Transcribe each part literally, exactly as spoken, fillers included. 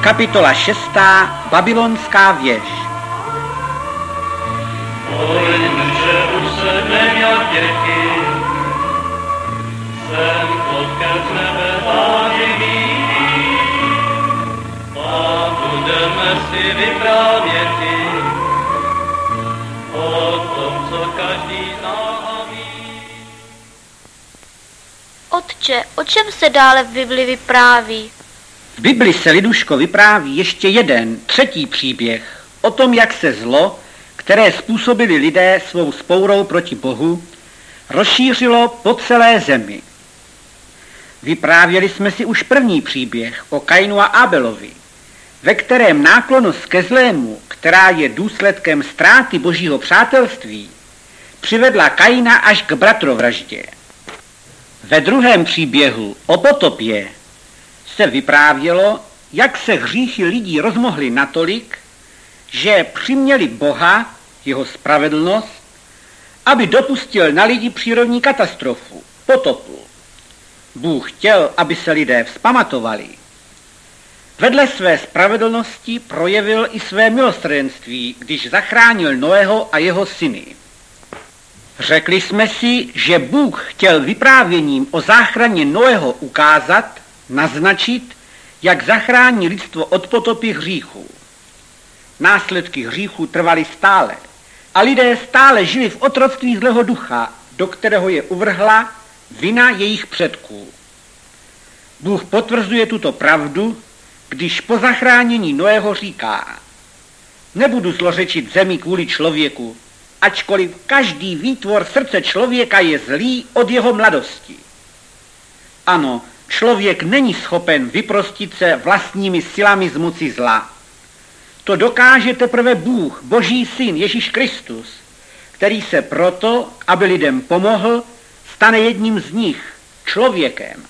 Kapitola šestá. Babylonská věž. Pojďme, usednem jak děti, sem odkud nebe háživý, a budeme si vyprávěti o tom, co každý zná a ví. Otče, o čem se dále v Bibli vypráví? V Bibli se, Liduško, vypráví ještě jeden, třetí příběh o tom, jak se zlo, které způsobili lidé svou vzpourou proti Bohu, rozšířilo po celé zemi. Vyprávěli jsme si už první příběh o Kainu a Abelovi, ve kterém náklonnost ke zlému, která je důsledkem ztráty božího přátelství, přivedla Kaina až k bratrovraždě. Ve druhém příběhu o potopě se vyprávělo, jak se hříchy lidí rozmohly natolik, že přiměli Boha, jeho spravedlnost, aby dopustil na lidi přírodní katastrofu, potopu. Bůh chtěl, aby se lidé vzpamatovali. Vedle své spravedlnosti projevil i své milosrdenství, když zachránil Noého a jeho syny. Řekli jsme si, že Bůh chtěl vyprávěním o záchraně Noého ukázat, naznačit, jak zachrání lidstvo od potopy hříchů. Následky hříchů trvaly stále a lidé stále žili v otroctví zlého ducha, do kterého je uvrhla vina jejich předků. Bůh potvrzuje tuto pravdu, když po zachránění Noého říká: nebudu zlořečit zemi kvůli člověku, ačkoliv každý výtvor srdce člověka je zlý od jeho mladosti. Ano, člověk není schopen vyprostit se vlastními silami z moci zla. To dokáže teprve Bůh, Boží syn Ježíš Kristus, který se proto, aby lidem pomohl, stane jedním z nich, člověkem.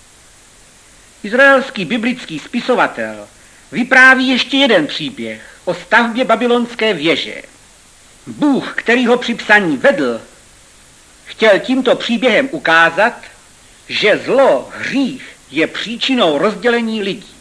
Izraelský biblický spisovatel vypráví ještě jeden příběh o stavbě babylonské věže. Bůh, který ho při psaní vedl, chtěl tímto příběhem ukázat, že zlo, hřích je příčinou rozdělení lidí.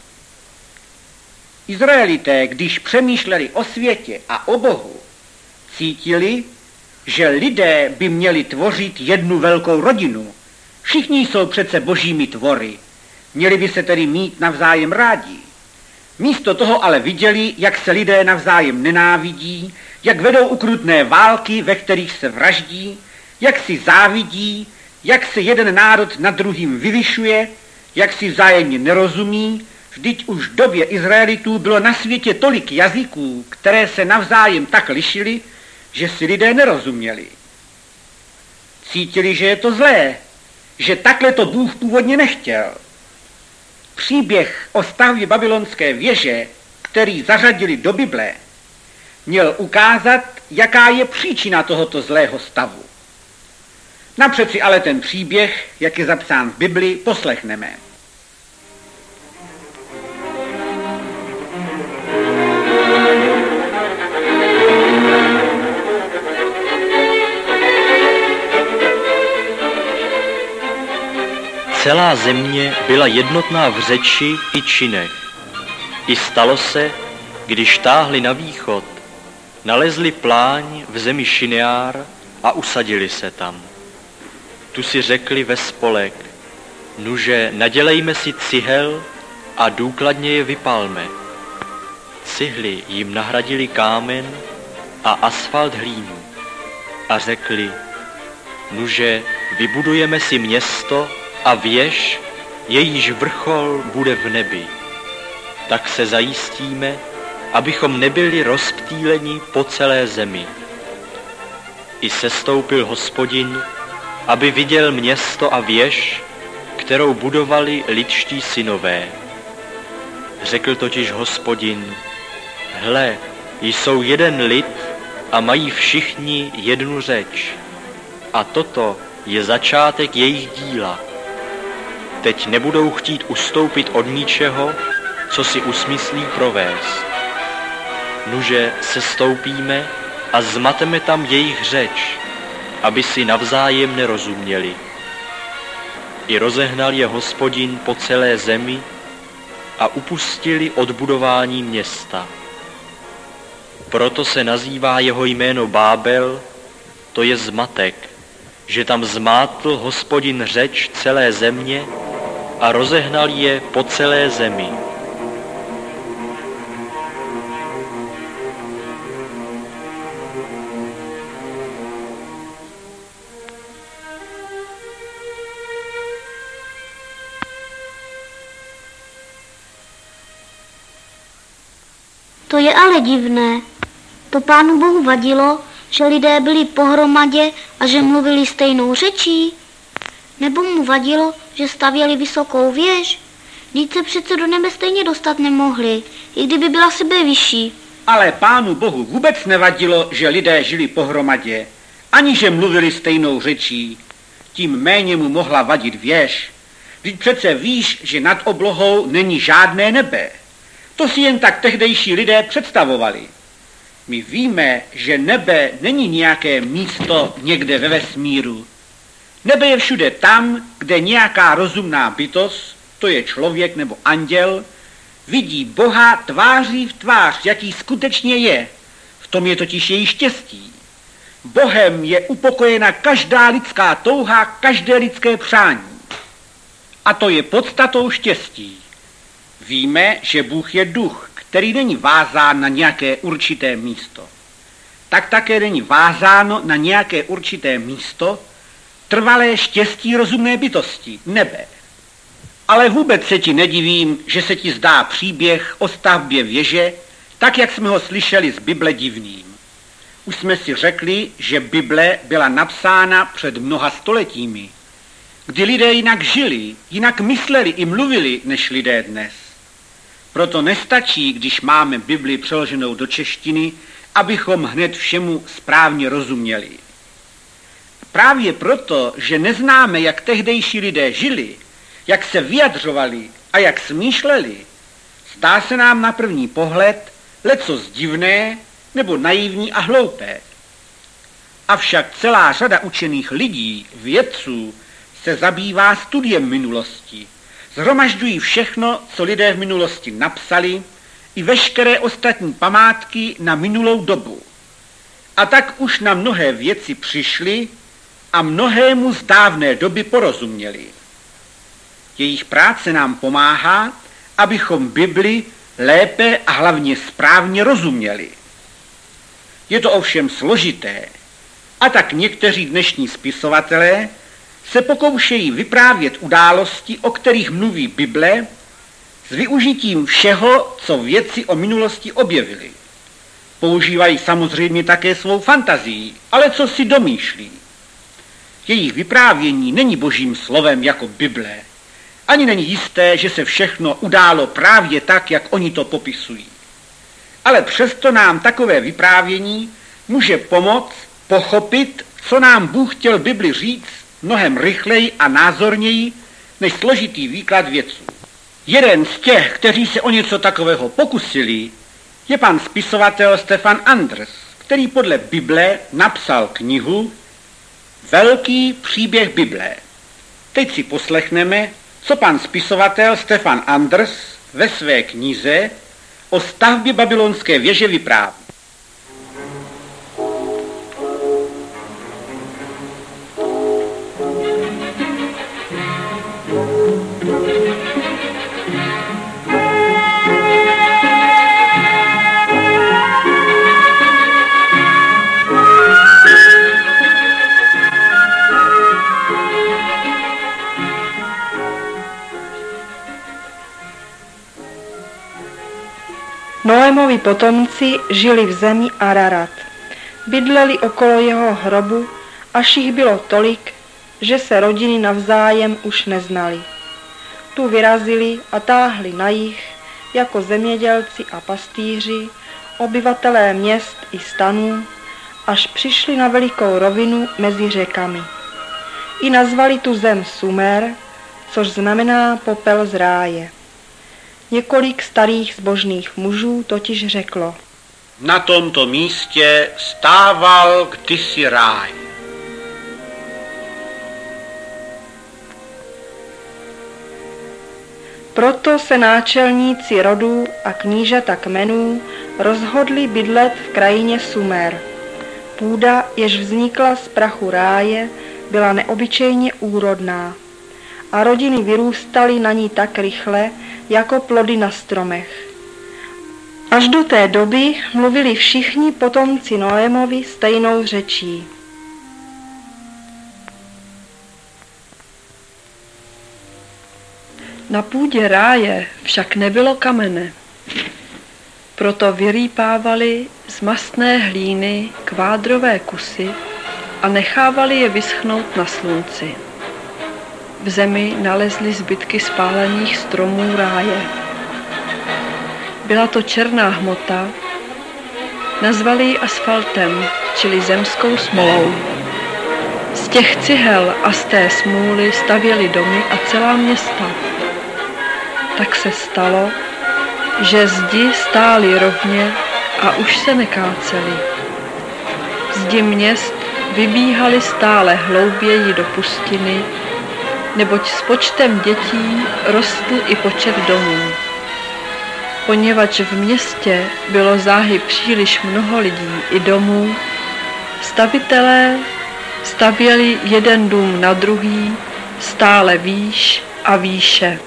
Izraelité, když přemýšleli o světě a o Bohu, cítili, že lidé by měli tvořit jednu velkou rodinu. Všichni jsou přece božími tvory. Měli by se tedy mít navzájem rádi. Místo toho ale viděli, jak se lidé navzájem nenávidí, jak vedou ukrutné války, ve kterých se vraždí, jak si závidí, jak se jeden národ nad druhým vyvyšuje, jak si vzájemně nerozumí. Vždyť už v době Izraelitů bylo na světě tolik jazyků, které se navzájem tak lišily, že si lidé nerozuměli. Cítili, že je to zlé, že takhle to Bůh původně nechtěl. Příběh o stavbě babylonské věže, který zařadili do Bible, měl ukázat, jaká je příčina tohoto zlého stavu. Napřed si ale ten příběh, jak je zapsán v Bibli, poslechneme. Celá země byla jednotná v řeči i činech. I stalo se, když táhli na východ, nalezli pláň v zemi Šineár a usadili se tam. Tu si řekli ve spolek: nuže, nadělejme si cihel a důkladně je vypalme. Cihly jim nahradili kámen a asfalt hlínu. A řekli: nuže, vybudujeme si město a věž, jejíž vrchol bude v nebi. Tak se zajistíme, abychom nebyli rozptýleni po celé zemi. I sestoupil Hospodin, aby viděl město a věž, kterou budovali lidští synové. Řekl totiž Hospodin: hle, jsou jeden lid a mají všichni jednu řeč. A toto je začátek jejich díla. Teď nebudou chtít ustoupit od ničeho, co si usmyslí provést. Nuže, sestoupíme a zmateme tam jejich řeč, aby si navzájem nerozuměli. I rozehnal je Hospodin po celé zemi a upustili od budování města. Proto se nazývá jeho jméno Bábel, to je zmatek, že tam zmátl Hospodin řeč celé země a rozehnal je po celé zemi. To je ale divné. To Pánu Bohu vadilo, že lidé byli pohromadě a že mluvili stejnou řečí? Nebo mu vadilo, že stavěli vysokou věž? Vždyť se přece do nebe stejně dostat nemohli, i kdyby byla sebe vyšší. Ale Pánu Bohu vůbec nevadilo, že lidé žili pohromadě, ani že mluvili stejnou řečí. Tím méně mu mohla vadit věž. Vždyť přece víš, že nad oblohou není žádné nebe. To si jen tak tehdejší lidé představovali. My víme, že nebe není nějaké místo někde ve vesmíru. Nebe je všude tam, kde nějaká rozumná bytost, to je člověk nebo anděl, vidí Boha tváří v tvář, jaký skutečně je. V tom je totiž její štěstí. Bohem je upokojena každá lidská touha, každé lidské přání. A to je podstatou štěstí. Víme, že Bůh je duch, který není vázán na nějaké určité místo. Tak také není vázáno na nějaké určité místo trvalé štěstí rozumné bytosti, nebe. Ale vůbec se ti nedivím, že se ti zdá příběh o stavbě věže, tak jak jsme ho slyšeli z Bible divným. Už jsme si řekli, že Bible byla napsána před mnoha stoletími, kdy lidé jinak žili, jinak mysleli i mluvili než lidé dnes. Proto nestačí, když máme Bibli přeloženou do češtiny, abychom hned všemu správně rozuměli. Právě proto, že neznáme, jak tehdejší lidé žili, jak se vyjadřovali a jak smýšleli, zdá se nám na první pohled lecos divné nebo naivní a hloupé. Avšak celá řada učených lidí, vědců, se zabývá studiem minulosti. Shromažďují všechno, co lidé v minulosti napsali, i veškeré ostatní památky na minulou dobu. A tak už na mnohé věci přišli a mnohému z dávné doby porozuměli. Jejich práce nám pomáhá, abychom Bibli lépe a hlavně správně rozuměli. Je to ovšem složité, a tak někteří dnešní spisovatelé se pokoušejí vyprávět události, o kterých mluví Bible, s využitím všeho, co vědci o minulosti objevili. Používají samozřejmě také svou fantazii, ale co si domýšlí. Jejich vyprávění není božím slovem jako Bible. Ani není jisté, že se všechno událo právě tak, jak oni to popisují. Ale přesto nám takové vyprávění může pomoct pochopit, co nám Bůh chtěl Bibli říct mnohem rychleji a názorněji než složitý výklad vědců. Jeden z těch, kteří se o něco takového pokusili, je pan spisovatel Stefan Anders, který podle Bible napsal knihu Velký příběh Bible. Teď si poslechneme, co pan spisovatel Stefan Anders ve své knize o stavbě babylonské věže vypráví. Noémovi potomci žili v zemi Ararat. Bydleli okolo jeho hrobu, až jich bylo tolik, že se rodiny navzájem už neznali. Tu vyrazili a táhli na jih jako zemědělci a pastýři, obyvatelé měst i stanů, až přišli na velikou rovinu mezi řekami. I nazvali tu zem Sumer, což znamená popel z ráje. Několik starých zbožných mužů totiž řeklo: Na tomto místě stával kdysi ráj. Proto se náčelníci rodů a knížata kmenů rozhodli bydlet v krajině Sumer. Půda, jež vznikla z prachu ráje, byla neobyčejně úrodná a rodiny vyrůstaly na ní tak rychle, jako plody na stromech. Až do té doby mluvili všichni potomci Noémovi stejnou řečí. Na půdě ráje však nebylo kamene. Proto vyrýpávali z mastné hlíny kvádrové kusy a nechávali je vyschnout na slunci. V zemi nalezli zbytky spálených stromů ráje. Byla to černá hmota, nazvali ji asfaltem, čili zemskou smolou. Z těch cihel a z té smůly stavěli domy a celá města. Tak se stalo, že zdi stály rovně a už se nekácely. Zdi měst vybíhaly stále hlouběji do pustiny, neboť s počtem dětí rostl i počet domů. Poněvadž v městě bylo záhy příliš mnoho lidí i domů, stavitelé stavěli jeden dům na druhý stále výš a výše.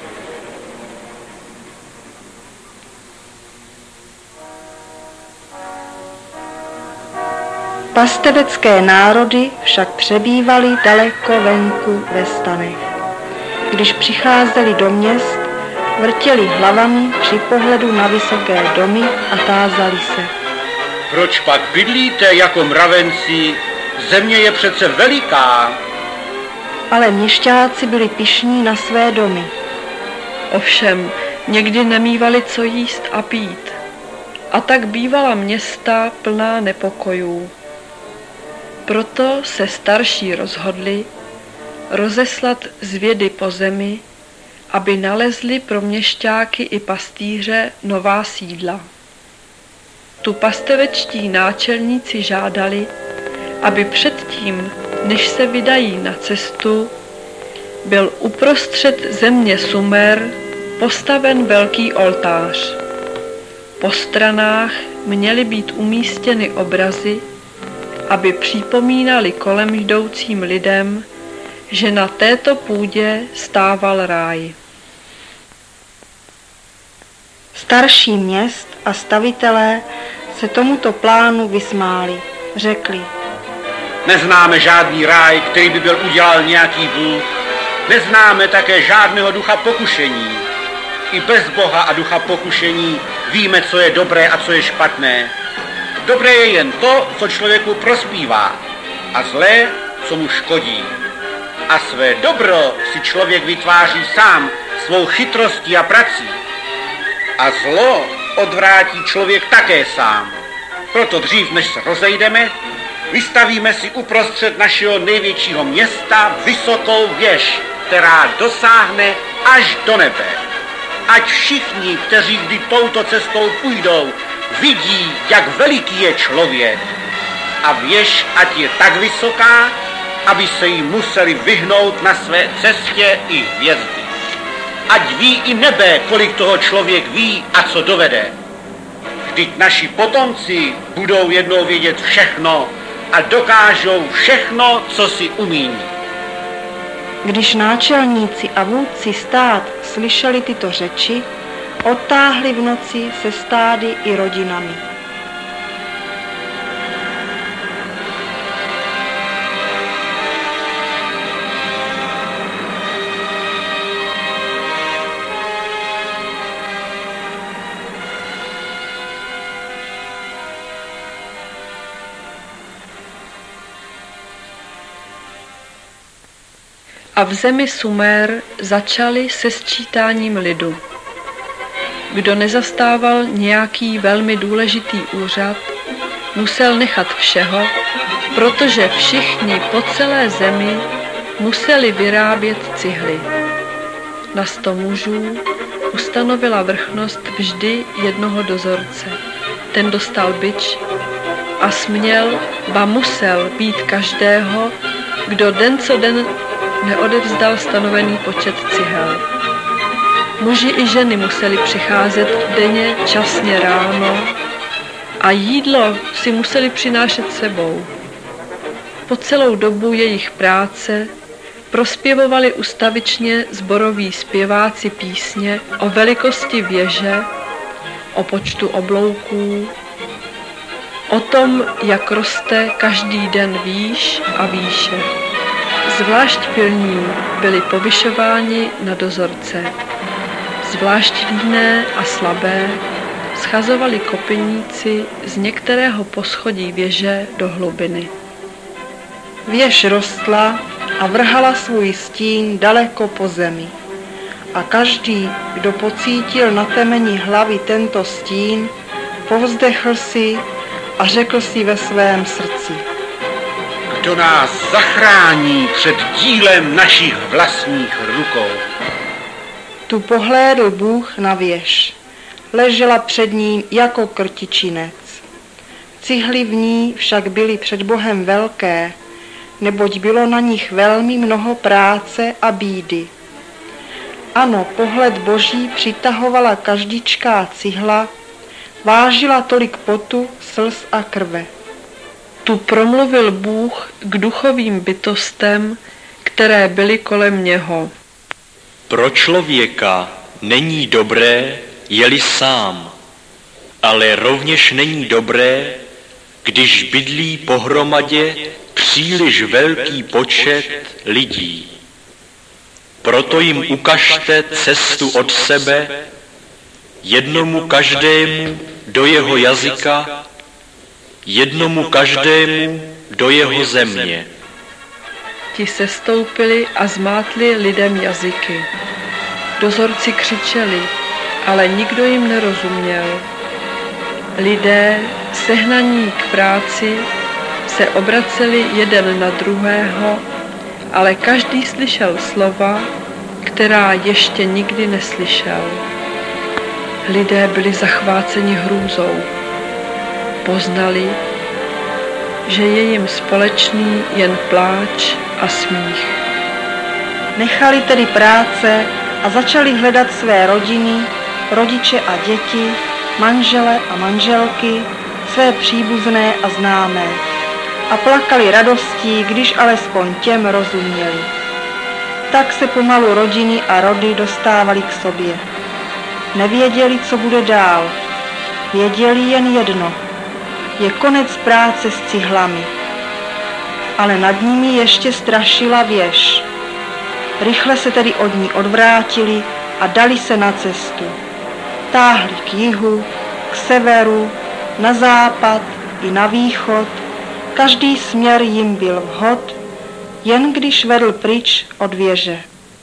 Pastevecké národy však přebývaly daleko venku ve stanech. Když přicházeli do měst, vrtěli hlavami při pohledu na vysoké domy a tázali se. Proč pak bydlíte jako mravenci? Země je přece veliká. Ale měšťáci byli pyšní na své domy. Ovšem, někdy nemívali co jíst a pít. A tak bývala města plná nepokojů. Proto se starší rozhodli rozeslat zvědy po zemi, aby nalezli pro měšťáky i pastýře nová sídla. Tu pastevečtí náčelníci žádali, aby předtím, než se vydají na cestu, byl uprostřed země Sumer postaven velký oltář. Po stranách měly být umístěny obrazy, aby připomínali kolem jdoucím lidem, že na této půdě stával ráj. Starší měst a stavitelé se tomuto plánu vysmáli. Řekli: Neznáme žádný ráj, který by byl udělal nějaký bůh. Neznáme také žádného ducha pokušení. I bez Boha a ducha pokušení víme, co je dobré a co je špatné. Dobré je jen to, co člověku prospívá, a zlé, co mu škodí. A své dobro si člověk vytváří sám svou chytrostí a prací. A zlo odvrátí člověk také sám. Proto dřív, než se rozejdeme, vystavíme si uprostřed našeho největšího města vysokou věž, která dosáhne až do nebe. Ať všichni, kteří kdy touto cestou půjdou, vidí, jak veliký je člověk. A věž ať je tak vysoká, aby se jí museli vyhnout na své cestě i hvězdy. Ať ví i nebe, kolik toho člověk ví a co dovede. Vždyť naši potomci budou jednou vědět všechno a dokážou všechno, co si umíní. Když náčelníci a vůdci stát slyšeli tyto řeči, odtáhli v noci se stády i rodinami. A v zemi Sumer začali se sčítáním lidu. Kdo nezastával nějaký velmi důležitý úřad, musel nechat všeho, protože všichni po celé zemi museli vyrábět cihly. Na sto mužů ustanovila vrchnost vždy jednoho dozorce. Ten dostal bič a směl, ba musel být každého, kdo den co den neodevzdal stanovený počet cihel. Muži i ženy museli přicházet denně časně ráno a jídlo si museli přinášet sebou. Po celou dobu jejich práce prospěvovali ustavičně sboroví zpěváci písně o velikosti věže, o počtu oblouků, o tom, jak roste každý den výš a výše. Zvlášť pilní byli povyšováni na dozorce. Zvlášť líné a slabé schazovali kopyníci z některého poschodí věže do hlubiny. Věž rostla a vrhala svůj stín daleko po zemi. A každý, kdo pocítil na temeni hlavy tento stín, povzdechl si a řekl si ve svém srdci: Kdo nás zachrání před dílem našich vlastních rukou? Tu pohlédl Bůh na věž. Ležela před ním jako krtičinec. Cihly v ní však byly před Bohem velké, neboť bylo na nich velmi mnoho práce a bídy. Ano, pohled Boží přitahovala každičká cihla, vážila tolik potu, slz a krve. Tu promluvil Bůh k duchovým bytostem, které byly kolem něho. Pro člověka není dobré, je-li sám, ale rovněž není dobré, když bydlí pohromadě příliš velký počet lidí. Proto jim ukažte cestu od sebe, jednomu každému do jeho jazyka, jednomu každému do jeho země. Ti sestoupili a zmátli lidem jazyky. Dozorci křičeli, ale nikdo jim nerozuměl. Lidé, sehnaní k práci, se obraceli jeden na druhého, ale každý slyšel slova, která ještě nikdy neslyšel. Lidé byli zachváceni hrůzou. Poznali, že je jim společný jen pláč a smích. Nechali tedy práce a začali hledat své rodiny, rodiče a děti, manžele a manželky, své příbuzné a známé. A plakali radostí, když alespoň těm rozuměli. Tak se pomalu rodiny a rody dostávali k sobě. Nevěděli, co bude dál. Věděli jen jedno. Je konec práce s cihlami. Ale nad nimi ještě strašila věž. Rychle se tedy od ní odvrátili a dali se na cestu. Táhli k jihu, k severu, na západ i na východ. Každý směr jim byl vhod, jen když vedl pryč od věže.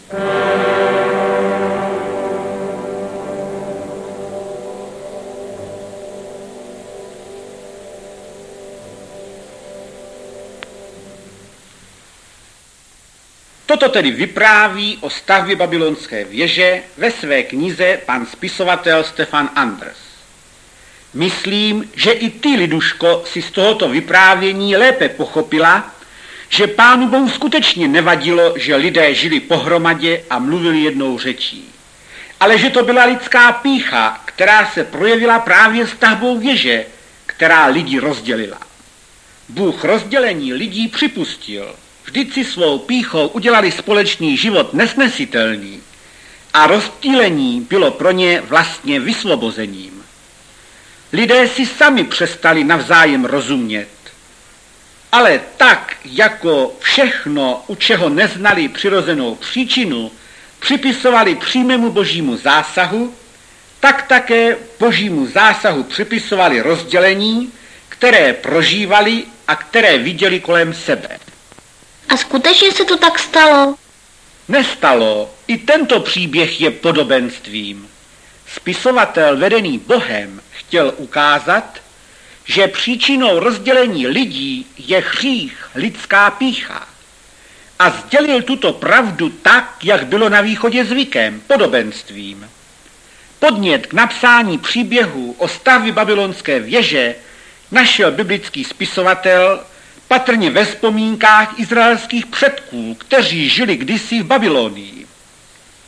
Toto tedy vypráví o stavbě babylonské věže ve své knize pan spisovatel Stefan Anders. Myslím, že i ty, Liduško, si z tohoto vyprávění lépe pochopila, že Pánu Bohu skutečně nevadilo, že lidé žili pohromadě a mluvili jednou řečí, ale že to byla lidská pýcha, která se projevila právě stavbou věže, která lidi rozdělila. Bůh rozdělení lidí připustil, vždyť si svou pýchou udělali společný život nesnesitelný a rozptýlení bylo pro ně vlastně vysvobozením. Lidé si sami přestali navzájem rozumět, ale tak, jako všechno, u čeho neznali přirozenou příčinu, připisovali přímému božímu zásahu, tak také božímu zásahu připisovali rozdělení, které prožívali a které viděli kolem sebe. A skutečně se to tak stalo? Nestalo. I tento příběh je podobenstvím. Spisovatel vedený Bohem chtěl ukázat, že příčinou rozdělení lidí je hřích, lidská pýcha. A sdělil tuto pravdu tak, jak bylo na východě zvykem, podobenstvím. Podnět k napsání příběhu o stavbě babylonské věže našel biblický spisovatel patrně ve vzpomínkách izraelských předků, kteří žili kdysi v Babylonii.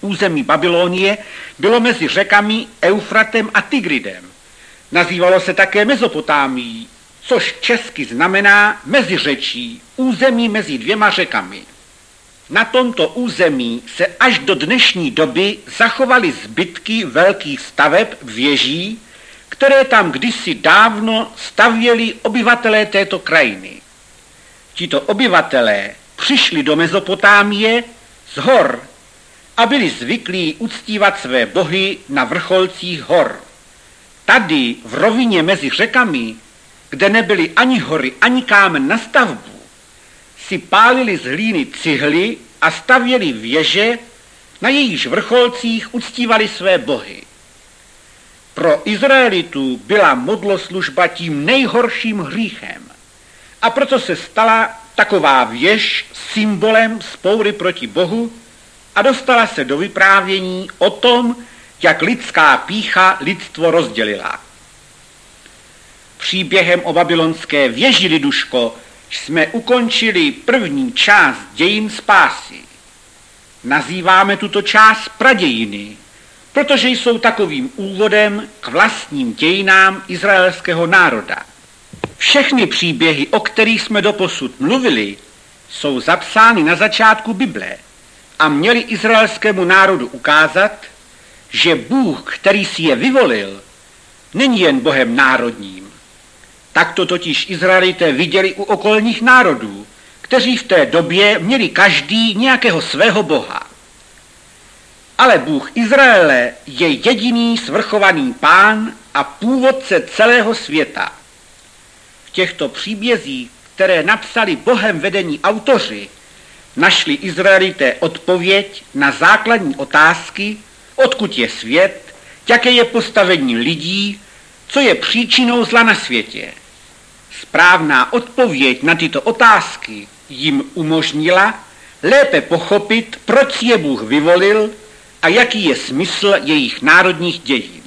území Babylonie bylo mezi řekami Eufratem a Tigridem. Nazývalo se také Mezopotámií, což česky znamená meziřečí, území mezi dvěma řekami. Na tomto území se až do dnešní doby zachovaly zbytky velkých staveb věží, které tam kdysi dávno stavěli obyvatelé této krajiny. Tito obyvatelé přišli do Mezopotámie z hor a byli zvyklí uctívat své bohy na vrcholcích hor. Tady v rovině mezi řekami, kde nebyly ani hory, ani kámen na stavbu, si pálili z hlíny cihly a stavěli věže, na jejichž vrcholcích uctívali své bohy. Pro Izraelitů byla modloslužba tím nejhorším hříchem a proto se stala taková věž symbolem vzpoury proti Bohu a dostala se do vyprávění o tom, jak lidská pýcha lidstvo rozdělila. Příběhem o babylonské věži, Liduško, jsme ukončili první část dějin spásy. Nazýváme tuto část pradějiny, protože jsou takovým úvodem k vlastním dějinám izraelského národa. Všechny příběhy, o kterých jsme doposud mluvili, jsou zapsány na začátku Bible a měli izraelskému národu ukázat, že Bůh, který si je vyvolil, není jen Bohem národním. Tak to totiž Izraelité viděli u okolních národů, kteří v té době měli každý nějakého svého boha. Ale Bůh Izraele je jediný svrchovaný pán a původce celého světa. V těchto příbězích, které napsali Bohem vedení autoři, našli Izraelité odpověď na základní otázky, odkud je svět, jaké je postavení lidí, co je příčinou zla na světě. Správná odpověď na tyto otázky jim umožnila lépe pochopit, proč si je Bůh vyvolil a jaký je smysl jejich národních dějin.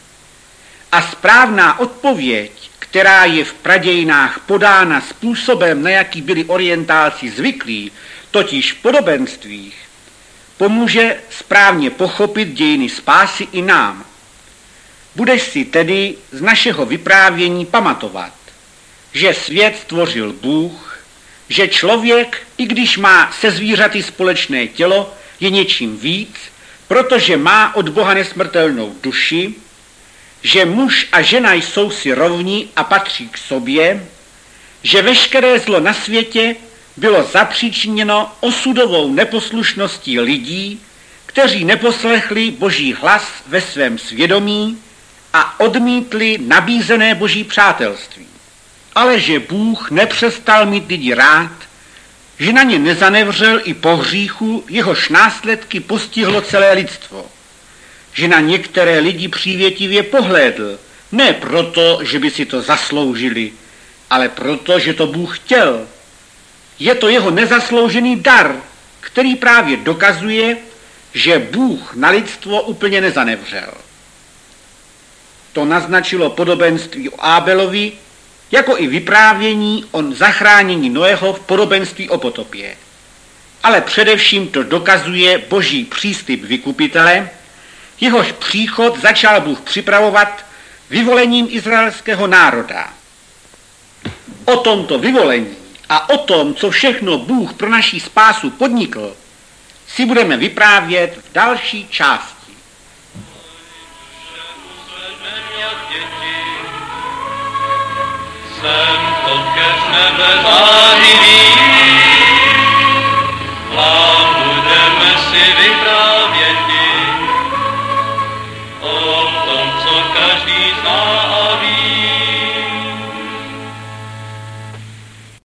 A správná odpověď, která je v pradějinách podána způsobem, na jaký byli orientálci zvyklí, totiž v podobenstvích, pomůže správně pochopit dějiny spásy i nám. Budeš si tedy z našeho vyprávění pamatovat, že svět stvořil Bůh, že člověk, i když má se zvířaty společné tělo, je něčím víc, protože má od Boha nesmrtelnou duši, že muž a žena jsou si rovni a patří k sobě, že veškeré zlo na světě bylo zapříčiněno osudovou neposlušností lidí, kteří neposlechli Boží hlas ve svém svědomí a odmítli nabízené Boží přátelství. Ale že Bůh nepřestal mít lidi rád, že na ně nezanevřel i po hříchu, jehož následky postihlo celé lidstvo. Že na některé lidi přívětivě pohlédl, ne proto, že by si to zasloužili, ale proto, že to Bůh chtěl. Je to jeho nezasloužený dar, který právě dokazuje, že Bůh na lidstvo úplně nezanevřel. To naznačilo podobenství o Ábelovi, jako i vyprávění o zachránění Noého v podobenství o potopě. Ale především to dokazuje Boží příslib vykupitele, jehož příchod začal Bůh připravovat vyvolením izraelského národa. O tomto vyvolení a o tom, co všechno Bůh pro naši spásu podnikl, si budeme vyprávět v další části. Jsem odkeř nebe záhivý, vám budeme si vyprávět.